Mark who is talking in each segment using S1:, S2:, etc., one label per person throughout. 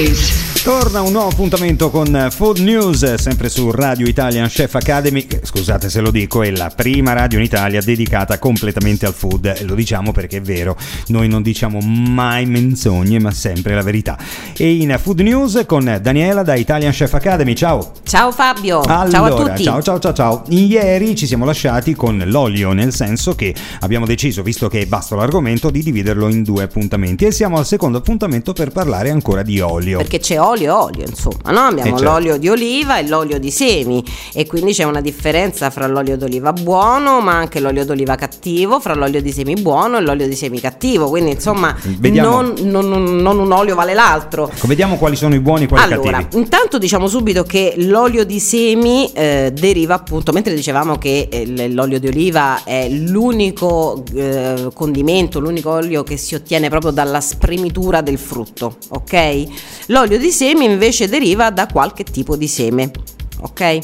S1: News.
S2: Torna un nuovo appuntamento con Food News, sempre su Radio Italian Chef Academy. Scusate se lo dico, è la prima radio in Italia dedicata completamente al food, e lo diciamo perché è vero, noi non diciamo mai menzogne ma sempre la verità. E in Food News con Daniela da Italian Chef Academy. Ciao.
S3: Ciao Fabio.
S2: Allora,
S3: ciao a tutti.
S2: Ciao. Ieri ci siamo lasciati con l'olio, nel senso che abbiamo deciso, visto che è vasto l'argomento, di dividerlo in due appuntamenti, e siamo al secondo appuntamento per parlare ancora di olio.
S3: Perché c'è olio, insomma, no? Abbiamo
S2: certo.
S3: L'olio di oliva e l'olio di semi, e quindi c'è una differenza fra l'olio d'oliva buono ma anche l'olio d'oliva cattivo, fra l'olio di semi buono e l'olio di semi cattivo, quindi insomma non un olio vale l'altro.
S2: Vediamo quali sono i buoni e quali
S3: allora,
S2: cattivi.
S3: Intanto diciamo subito che l'olio di semi deriva appunto, mentre dicevamo che l'olio di oliva è l'unico condimento, l'unico olio che si ottiene proprio dalla spremitura del frutto, ok? L'olio di semi invece deriva da qualche tipo di seme, ok?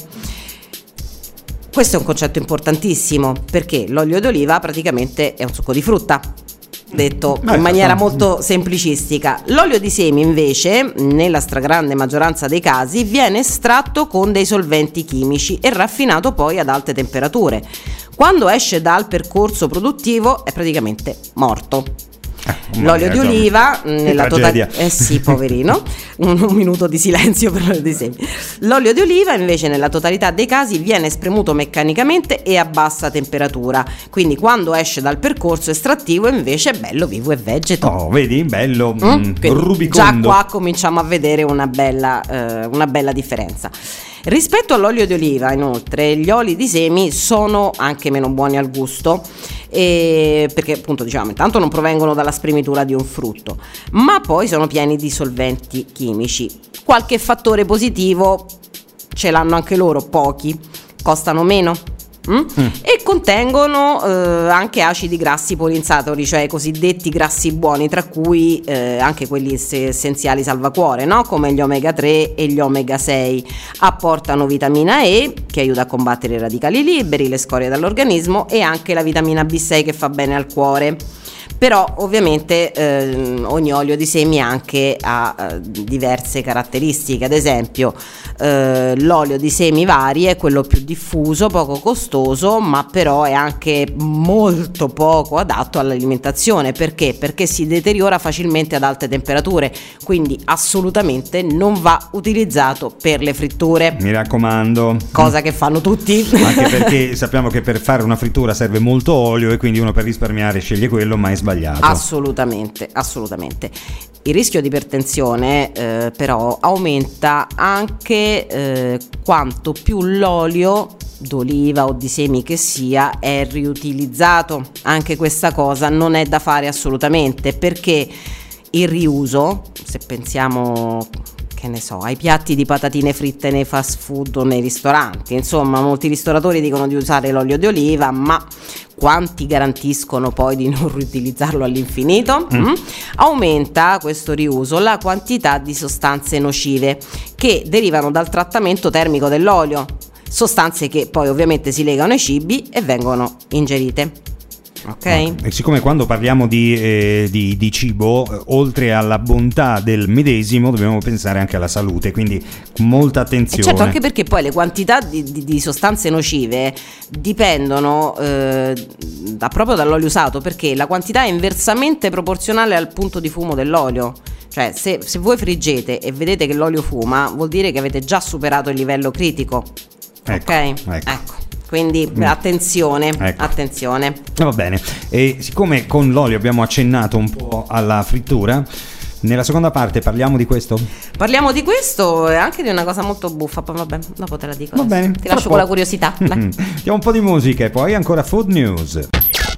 S3: Questo è un concetto importantissimo, perché l'olio d'oliva praticamente è un succo di frutta, detto in maniera molto semplicistica. L'olio di semi invece, nella stragrande maggioranza dei casi, viene estratto con dei solventi chimici e raffinato poi ad alte temperature. Quando esce dal percorso produttivo è praticamente morto. L'olio di oliva nella totalità, sì, poverino, un minuto di silenzio per l'olio di semi. L'olio di oliva invece nella totalità dei casi viene spremuto meccanicamente e a bassa temperatura, quindi quando esce dal percorso estrattivo invece è bello vivo e vegeto.
S2: Oh, vedi, bello, rubicondo.
S3: Già qua cominciamo a vedere una bella differenza. Rispetto all'olio di oliva, inoltre, gli oli di semi sono anche meno buoni al gusto, perché appunto diciamo intanto non provengono dalla spremitura di un frutto, ma poi sono pieni di solventi chimici. Qualche fattore positivo ce l'hanno anche loro, pochi, costano meno. E contengono anche acidi grassi poliinsatori, cioè i cosiddetti grassi buoni, tra cui anche quelli essenziali salvacuore, no? Come gli omega 3 e gli omega 6. Apportano vitamina E, che aiuta a combattere i radicali liberi, le scorie dall'organismo, e anche la vitamina B6 che fa bene al cuore. Però ovviamente ogni olio di semi anche ha diverse caratteristiche. Ad esempio l'olio di semi vari è quello più diffuso, poco costoso, ma però è anche molto poco adatto all'alimentazione. Perché? Perché si deteriora facilmente ad alte temperature, quindi assolutamente non va utilizzato per le fritture.
S2: Mi raccomando. Cosa
S3: che fanno tutti.
S2: Anche perché sappiamo che per fare una frittura serve molto olio, e quindi uno per risparmiare sceglie quello, ma è sbagliato. Assolutamente. Il rischio di ipertensione però aumenta anche quanto più l'olio d'oliva o di semi che sia è riutilizzato. Anche questa cosa non è da fare assolutamente, perché il riuso, se pensiamo, che ne so, ai piatti di patatine fritte nei fast food o nei ristoranti, insomma molti ristoratori dicono di usare l'olio di oliva, ma quanti garantiscono poi di non riutilizzarlo all'infinito? Aumenta questo riuso la quantità di sostanze nocive che derivano dal trattamento termico dell'olio, sostanze che poi ovviamente si legano ai cibi e vengono ingerite. Ok. E siccome quando parliamo di cibo, oltre alla bontà del medesimo, dobbiamo pensare anche alla salute, quindi molta attenzione.
S3: Certo, anche perché poi le quantità di sostanze nocive dipendono proprio dall'olio usato, perché la quantità è inversamente proporzionale al punto di fumo dell'olio. Cioè se voi friggete e vedete che l'olio fuma, vuol dire che avete già superato il livello critico. Ecco. Quindi attenzione.
S2: Va bene. E siccome con l'olio abbiamo accennato un po' alla frittura, nella seconda parte parliamo di questo?
S3: Parliamo di questo e anche di una cosa molto buffa. Poi vabbè, dopo te la dico.
S2: Va bene.
S3: Ti lascio con la curiosità.
S2: Diamo un po' di musica e poi ancora Food News.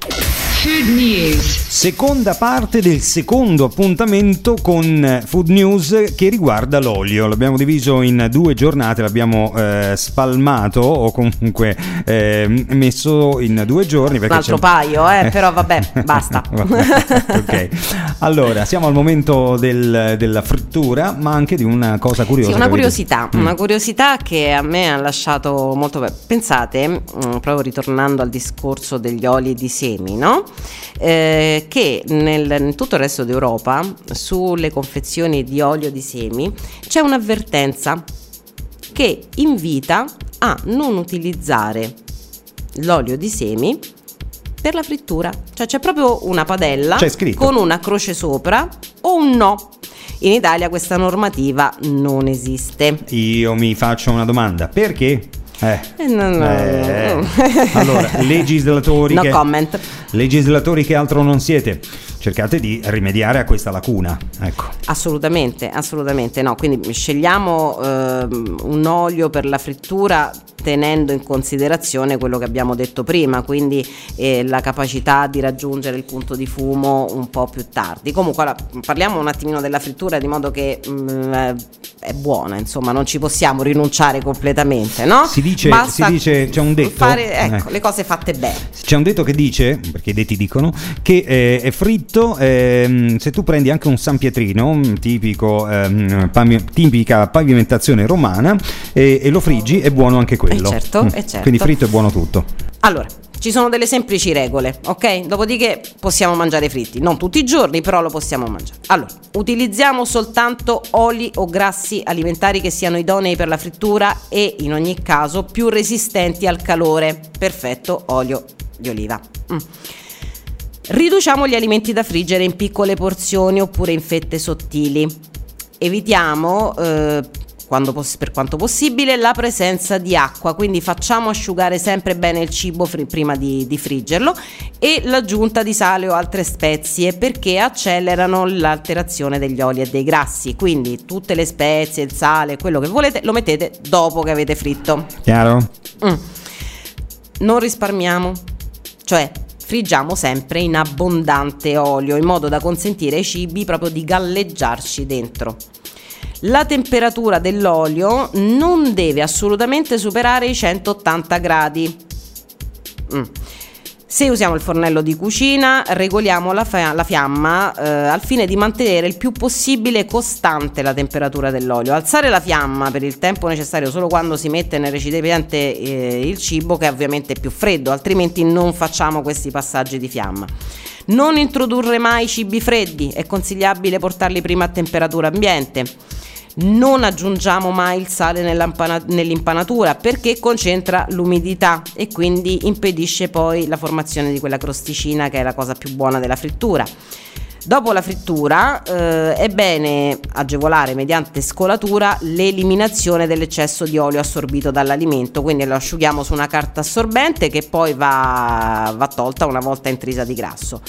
S1: Food News.
S2: Seconda parte del secondo appuntamento con Food News che riguarda l'olio. L'abbiamo diviso in due giornate, l'abbiamo spalmato o comunque messo in 2 giorni.
S3: Un altro paio, però vabbè, basta.
S2: Ok, allora siamo al momento della frittura, ma anche di una cosa curiosa.
S3: Sì, una curiosità che a me ha lasciato molto. Pensate, proprio ritornando al discorso degli oli di semi, no? che in tutto il resto d'Europa sulle confezioni di olio di semi c'è un'avvertenza che invita a non utilizzare l'olio di semi per la frittura, cioè c'è proprio una padella con una croce sopra o un no. In Italia questa normativa non esiste.
S2: Io mi faccio una domanda, perché?
S3: No.
S2: Allora, legislatori
S3: no comment.
S2: Legislatori che altro non siete, cercate di rimediare a questa lacuna, ecco.
S3: Assolutamente no, quindi scegliamo un olio per la frittura tenendo in considerazione quello che abbiamo detto prima, quindi la capacità di raggiungere il punto di fumo un po' più tardi. Comunque allora, parliamo un attimino della frittura di modo che è buona, insomma non ci possiamo rinunciare completamente, no?
S2: Si dice c'è un detto,
S3: fare le cose fatte bene.
S2: C'è un detto che dice, perché i detti dicono, che è fritto se tu prendi anche un San Pietrino, tipica pavimentazione romana, e lo friggi, è buono anche quello.
S3: Certo.
S2: Quindi fritto è buono tutto.
S3: Allora, ci sono delle semplici regole, ok? Dopodiché possiamo mangiare fritti, non tutti i giorni, però lo possiamo mangiare. Allora, utilizziamo soltanto oli o grassi alimentari che siano idonei per la frittura e in ogni caso più resistenti al calore. Perfetto, olio di oliva. Riduciamo gli alimenti da friggere in piccole porzioni oppure in fette sottili. Evitiamo per quanto possibile la presenza di acqua, quindi facciamo asciugare sempre bene il cibo prima di friggerlo, e l'aggiunta di sale o altre spezie perché accelerano l'alterazione degli oli e dei grassi, quindi tutte le spezie, il sale, quello che volete lo mettete dopo che avete fritto.
S2: Chiaro?
S3: Non risparmiamo, cioè friggiamo sempre in abbondante olio in modo da consentire ai cibi proprio di galleggiarci dentro. La temperatura dell'olio non deve assolutamente superare i 180 gradi. Se usiamo il fornello di cucina, regoliamo la fiamma al fine di mantenere il più possibile costante la temperatura dell'olio. Alzare la fiamma per il tempo necessario solo quando si mette nel recipiente il cibo, che è ovviamente più freddo, altrimenti non facciamo questi passaggi di fiamma. Non introdurre mai cibi freddi, è consigliabile portarli prima a temperatura ambiente. Non aggiungiamo mai il sale nell'impanatura perché concentra l'umidità e quindi impedisce poi la formazione di quella crosticina che è la cosa più buona della frittura. Dopo la frittura è bene agevolare mediante scolatura l'eliminazione dell'eccesso di olio assorbito dall'alimento, quindi lo asciughiamo su una carta assorbente che poi va tolta una volta intrisa di grasso.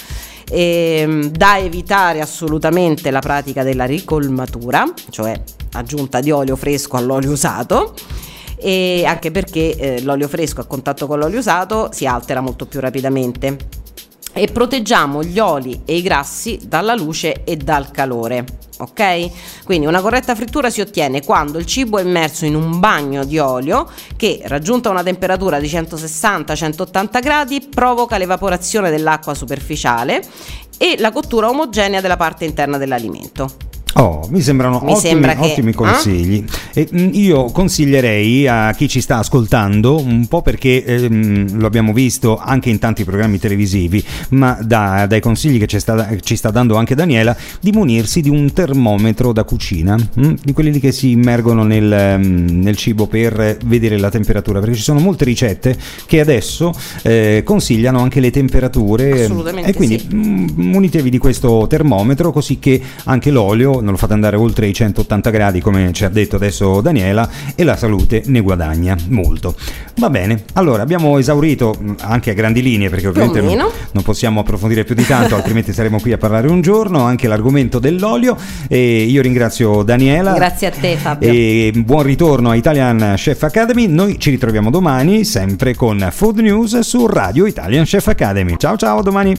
S3: Da evitare assolutamente la pratica della ricolmatura, cioè aggiunta di olio fresco all'olio usato, e anche perché l'olio fresco a contatto con l'olio usato si altera molto più rapidamente. E proteggiamo gli oli e i grassi dalla luce e dal calore, ok? Quindi una corretta frittura si ottiene quando il cibo è immerso in un bagno di olio che, raggiunta una temperatura di 160-180 gradi, provoca l'evaporazione dell'acqua superficiale e la cottura omogenea della parte interna dell'alimento.
S2: Mi sembrano ottimi consigli. Io consiglierei a chi ci sta ascoltando, un po' perché lo abbiamo visto anche in tanti programmi televisivi, ma dai consigli che ci sta dando anche Daniela, di munirsi di un termometro da cucina, di quelli lì che si immergono nel cibo per vedere la temperatura, perché ci sono molte ricette che adesso consigliano anche le temperature.
S3: Assolutamente,
S2: e quindi munitevi di questo termometro, così che anche l'olio non lo fate andare oltre i 180 gradi, come ci ha detto adesso Daniela, e la salute ne guadagna molto. Va bene, allora abbiamo esaurito anche a grandi linee, perché ovviamente non possiamo approfondire più di tanto, altrimenti saremo qui a parlare un giorno, anche l'argomento dell'olio. E io ringrazio Daniela.
S3: Grazie a te, Fabio.
S2: E buon ritorno a Italian Chef Academy. Noi ci ritroviamo domani sempre con Food News su Radio Italian Chef Academy. Ciao, domani.